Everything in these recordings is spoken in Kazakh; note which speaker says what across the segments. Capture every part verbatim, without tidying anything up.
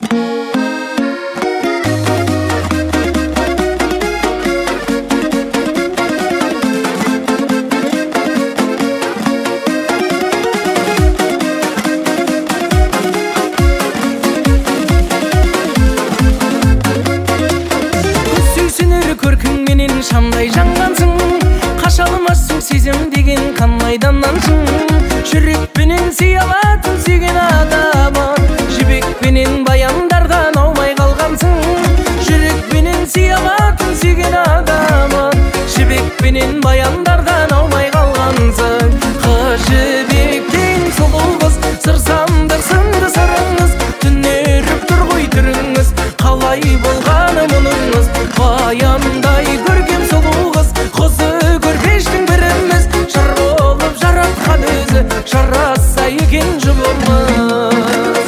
Speaker 1: Шамдай жаңғансың, қаша алмассың сезім деген қан майданнансың. Жүрекпенен сүй алатын сүйген адамын, жібекпенен баяндардан аумай қалғансың. Жүрекпенен сүй алатын сүйген адамын, жібекпенен баяндардан аумай қалғансың. Қыз жібектен сұлу қыз, сыр сандық сынды сырыңыз, түнеріп тұр ғой түріңіз, қалай болғаны мұныңыз. Баяндай көркем сұлу қыз, қозы көрпештің біріміз, жар болып жаратқан өзі, жараса екен жұбымыз.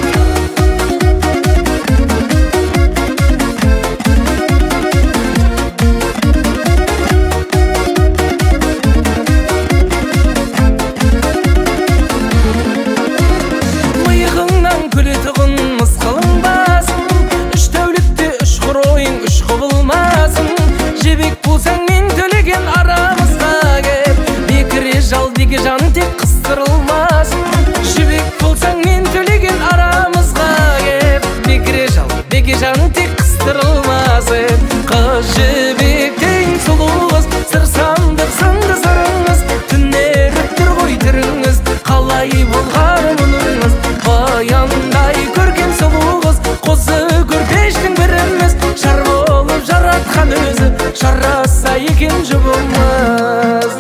Speaker 1: Миығыңнан күлетұғын мысқылың басың, үш тәулікте үш құройың үш құбылмасын. Жебек болсаң мен төлеген арамызға кеп, бекіре жал деге жан тек қыстырылмасын. Жебек болсаң мен төлеген арамызға кеп, бекіре жал деге жан тек қыстырылмасын. Қыз жібектен сұлу қыз, сыр сандық сынды сырыңыз, түнеріп тұр ғой түріңіз, қалай болғаны мұныңыз. Баяндай көркем сұлу қыз, қозы көрпештің біріміз, жар болып жаратқан өзі, жараса екен жұбымыз.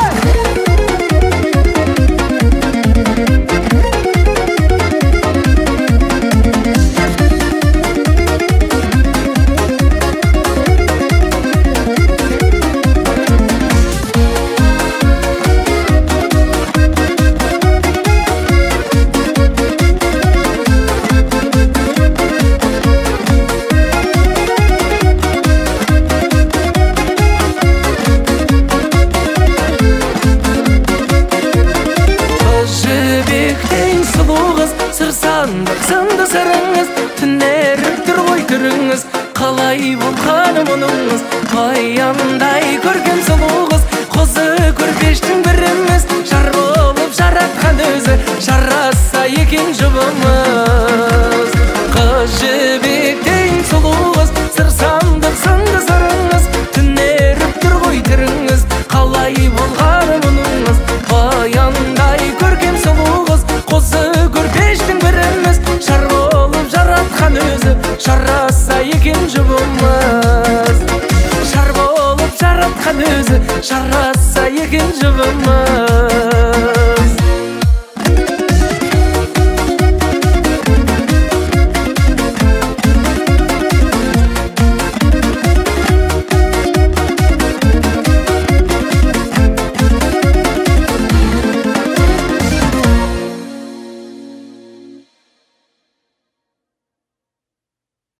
Speaker 1: Сыр сандық сынды сырыңыз, түнеріп тұр ғой түріңіз, қалай болғаны мұныңыз. Баяндай көркем сұлу қыз, қозы көрпештің біріміз, жар болып жаратқан өзі, жараса екен жұбымыз. Қыз жібектен сұлу қыз, сыр сандық сынды сырыңыз, түнеріп тұр ғой түріңіз, қалай болғаны мұныңыз. Баяндай көркем сұлу қыз, қозы көрпештің біріміз, жар болып жаратқан өзі, жараса екен жұбымыз. Жар болып жаратқан өзі, жараса екен жұбымыз.